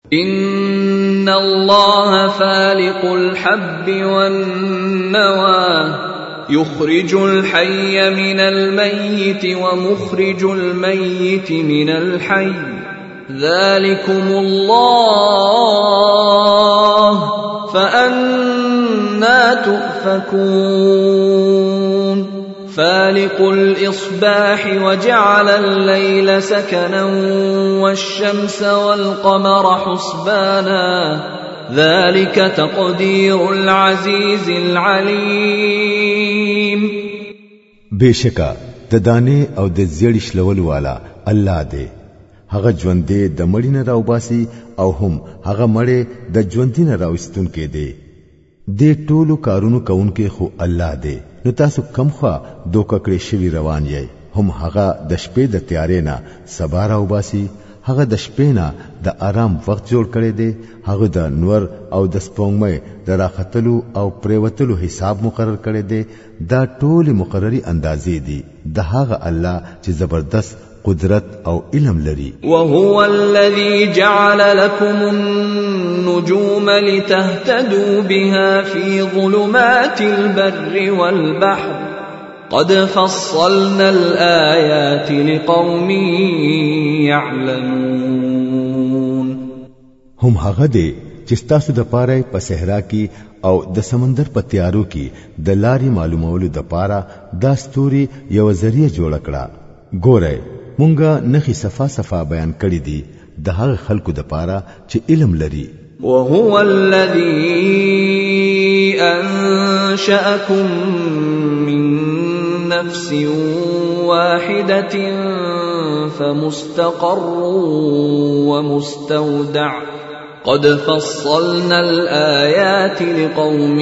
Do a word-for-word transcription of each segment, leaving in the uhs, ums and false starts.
إن الله فالق الحب والنوى يخرج الحي من الميت ومخرج الميت من الحي ذلكم الله فأنى تؤفكون فالق الإصباح وجعل الليل سكنا والشمس والقمر حسبانا ذلك تقدير العزيز العليم بشکا د دانه او د زیړ شلول والا الله دی هغه ژوندې د مړی نه راوباسي او هم هغه مړی د ژوندې نه راوستون کې دی د ټولو کارونو کوونکې خو الله دی نو تاسو کم خوا دوکه کړی شوی روان یې هم هغه د شپې د تیارې نه سبا راوباسي هغه د شپې نه د آرام وخت جوړ کړی دی هغه د نور او د سپوږمۍ د راختلو او پریوتلو حساب مقرر کړی دی دا ټول مقرري اندازې دي د هغه الله چې زبردست قدرت او علم لري. وهو الذي جعل لكم النجوم لتهتدوا بها في ظلمات البر والبحر قد فصلنا الآيات لقوم يعلمون. هم هغه دي چې تاسو د پاره په صحرا کې او د سمندر په تیارو کې د لارې معلومولو د پاره دا ستوري یو ذریعہ جوړ کړه. ګوره مونږه نخي صفا صفا بیان کړی دي د هغه خلکو د پاره چې علم لري. وهو الذي أنشأكم من نفس واحدة فمستقر ومستودع قد فصلنا الآيات لقوم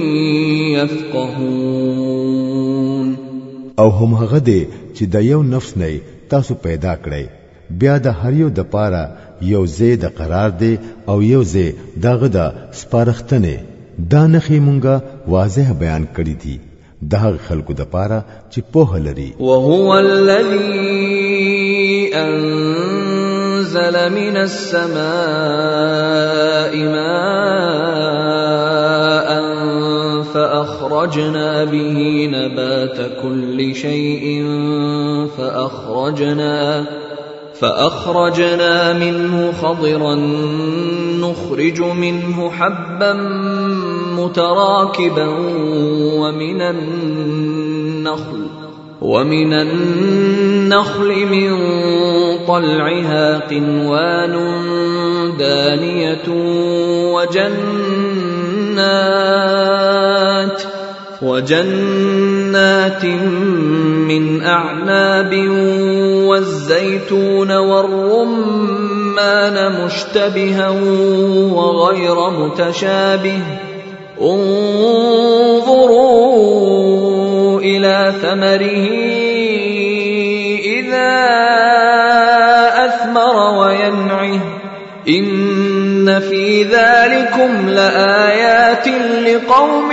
يفقهون. او هم هغه دي چې د یو نفس نه تاسو پیدا کړئ بیا د هر یو د پاره یو ځای د قرار دی او یو ځای دغه د سپارښتنه دا نخې مونږه واضح بیان کړی دي د هغه خلکو د پاره چې په لري. وهو الذي أنزل من السماء ماء فأخرجنا به نبات كل شيء فأخرجنا فأخرجنا منه خضرا نخرج منه حبا متراكبا ومن النخل ومن النخل من طلعها قنوان دانية وجنات وجنات من أعناب والزيتون والرمان مشتبها وغير متشابه انظروا إلى ثمره إذا أثمر وينعه إن في ذلكم لآيات لقوم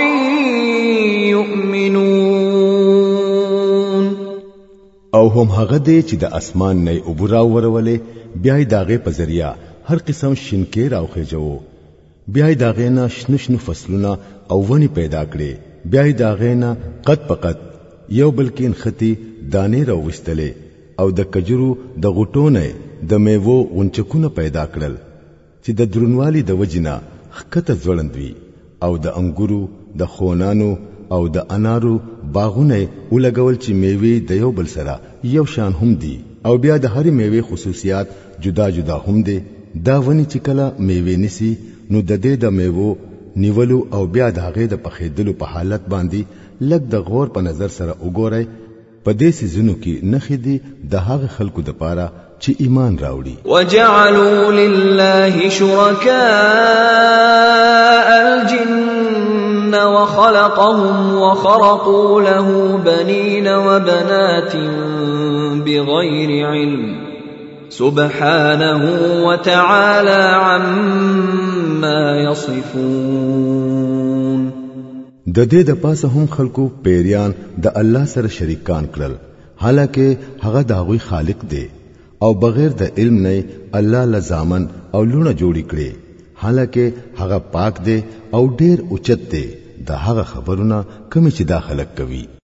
يؤمنون. او هم هغه دی چې د اسمان نه عبور ورولې بیا داغه په ذریعہ هر قسم شینکې راوخېجو بیا داغه نه شنو شنو فصلونه او ونی پیدا کړي بیا داغه نه قد پقد یو بلکې ختی دانې راوستلې او د کجرو د غټونه د میوو غونچکونه پیدا کړل چې د درنوالي د وجنا خکته ځوړندوي او د انګورو د خونانو او د انارو باغونه ولګول چې میوه د یو بل سره یو شان هم دي او بیا د هر میوه خصوصیات جدا جدا هم دي. دا ونی چې کله میوه نسی نو د دې د میوه نیولو او بیا د هغه د پخېدلو په حالت باندې لږ د غور په نظر سره وګورئ. په دې سيزونو کې نخې دي د هغه خلکو د پاره چې ایمان راوړي. وجعلوا لله شركاء الجن وخلقهم وخرقوا له بنين وبنات بغير علم سبحانه وتعالى عما يصفون. د دې د پاسه هم خلکو پیریان د الله سره شریکان کړل حالکه هغه د هغوی خالق دی او بغیر د علم نه الله لزامن او لونه جوړی کړي حالکه هغه پاک دی او ډیر اوچت دی د هغه خبرونه کوم چې دا خلق کوي